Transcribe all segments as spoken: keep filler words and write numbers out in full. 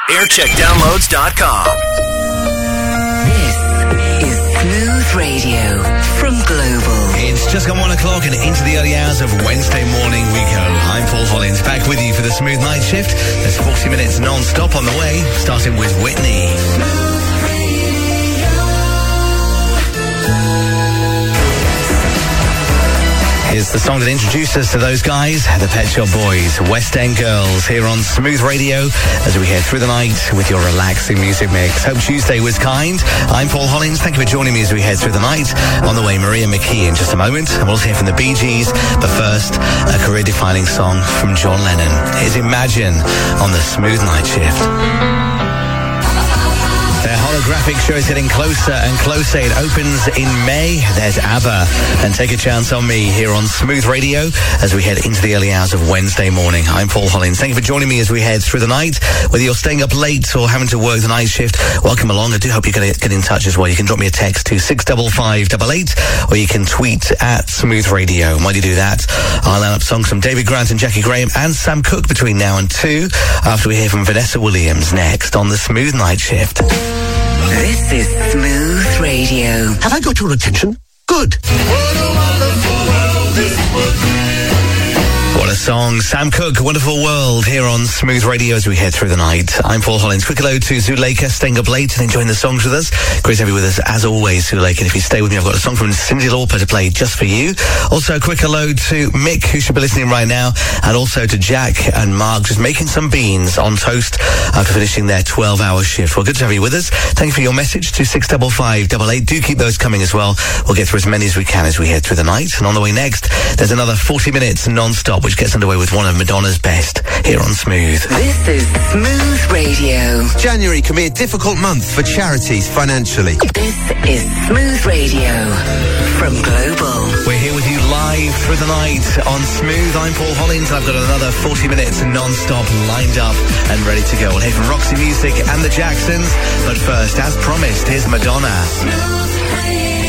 aircheck downloads dot com. This is Smooth Radio from Global. It's just gone one o'clock and into the early hours of Wednesday morning we go. I'm Paul Hollins, back with you for the Smooth Night Shift. There's forty minutes non-stop on the way, starting with Whitney. Here's the song that introduced us to those guys, the Pet Shop Boys, West End Girls, here on Smooth Radio as we head through the night with your relaxing music mix. Hope Tuesday was kind. I'm Paul Hollins. Thank you for joining me as we head through the night. On the way, Maria McKee in just a moment. And we'll hear from the Bee Gees. But first, a career-defining song from John Lennon. Here's Imagine on the Smooth Night Shift. Their holographic show is getting closer and closer. It opens in May. There's ABBA and Take a Chance on Me here on Smooth Radio as we head into the early hours of Wednesday morning. I'm Paul Hollins. Thank you for joining me as we head through the night. Whether you're staying up late or having to work the night shift, welcome along. I do hope you're going to get in touch as well. You can drop me a text to six five five eight eight or you can tweet at Smooth Radio. And while you do that, I'll line up songs from David Grant and Jackie Graham and Sam Cooke between now and two after we hear from Vanessa Williams next on the Smooth Night Shift. This is Smooth Radio. Have I got your attention? Good. What a song. Sam Cooke, Wonderful World, here on Smooth Radio as we head through the night. I'm Paul Hollins. Quick hello to Zuleika, staying up late and enjoying the songs with us. Great to have you with us as always, Zuleika. And if you stay with me, I've got a song from Cyndi Lauper to play just for you. Also, a quick hello to Mick, who should be listening right now, and also to Jack and Mark, just making some beans on toast after finishing their twelve-hour shift. Well, good to have you with us. Thank you for your message to six five five eight eight. Do keep those coming as well. We'll get through as many as we can as we head through the night. And on the way next, there's another forty minutes non-stop, which gets underway with one of Madonna's best here on Smooth. This is Smooth Radio. January can be a difficult month for charities financially. This is Smooth Radio from Global. We're here with you live through the night on Smooth. I'm Paul Hollins. I've got another forty minutes non-stop lined up and ready to go. We'll hear from Roxy Music and the Jacksons. But first, as promised, here's Madonna. Smooth Radio.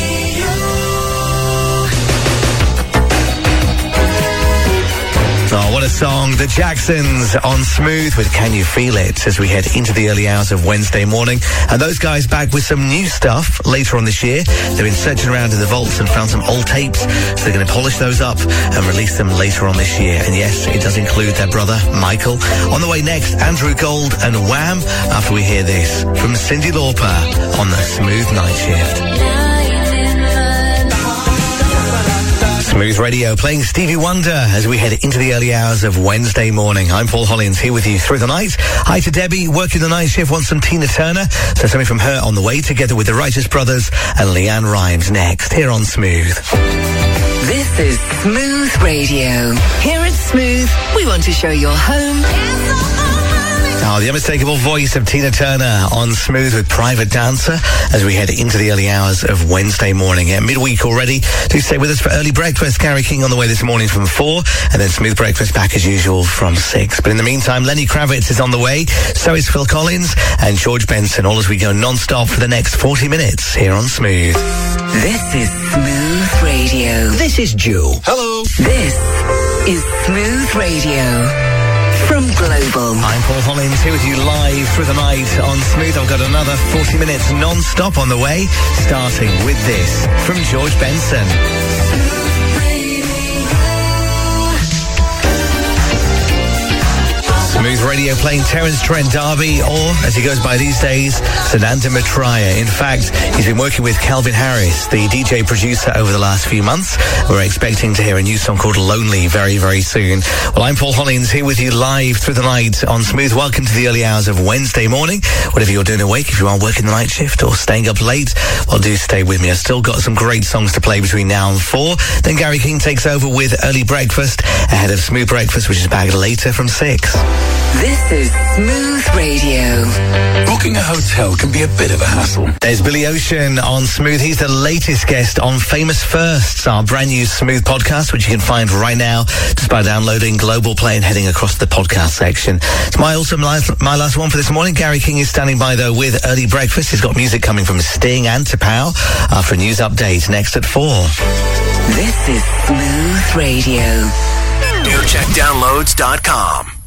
Oh, what a song. The Jacksons on Smooth with Can You Feel It as we head into the early hours of Wednesday morning. And those guys back with some new stuff later on this year. They've been searching around in the vaults and found some old tapes. So they're going to polish those up and release them later on this year. And yes, it does include their brother, Michael. On the way next, Andrew Gold and Wham! After we hear this from Cyndi Lauper on the Smooth Night Shift. Smooth Radio playing Stevie Wonder as we head into the early hours of Wednesday morning. I'm Paul Hollins here with you through the night. Hi to Debbie, working the night shift, wants some Tina Turner. So something from her on the way, together with the Righteous Brothers and Leanne Rimes next here on Smooth. This is Smooth Radio. Here at Smooth, we want to show your home. Oh, the unmistakable voice of Tina Turner on Smooth with Private Dancer as we head into the early hours of Wednesday morning. Yeah, midweek already. Do stay with us for early breakfast. Gary King on the way this morning from four, and then Smooth Breakfast back as usual from six. But in the meantime, Lenny Kravitz is on the way. So is Phil Collins and George Benson, all as we go non-stop for the next forty minutes here on Smooth. This is Smooth Radio. This is Joe. Hello. This is Smooth Radio from Global. I'm Paul Hollins here with you live through the night on Smooth. I've got another forty minutes non-stop on the way, starting with this from George Benson. Smooth Radio playing Terence Trent D'Arby, or as he goes by these days, Sananda Maitreya. In fact, he's been working with Calvin Harris, the D J producer, over the last few months. We're expecting to hear a new song called Lonely very, very soon. Well, I'm Paul Hollins here with you live through the night on Smooth. Welcome to the early hours of Wednesday morning. Whatever you're doing awake, if you are working the night shift or staying up late, well, do stay with me. I've still got some great songs to play between now and four. Then Gary King takes over with Early Breakfast ahead of Smooth Breakfast, which is back later from six. This is Smooth Radio. Booking a hotel can be a bit of a hassle. There's Billy Ocean on Smooth. He's the latest guest on Famous Firsts, our brand new Smooth podcast, which you can find right now just by downloading Global Play and heading across the podcast section. It's my also my, my last one for this morning. Gary King is standing by, though, with Early Breakfast. He's got music coming from Sting and Tapao after a news update next at four. This is Smooth Radio. aircheck downloads dot com.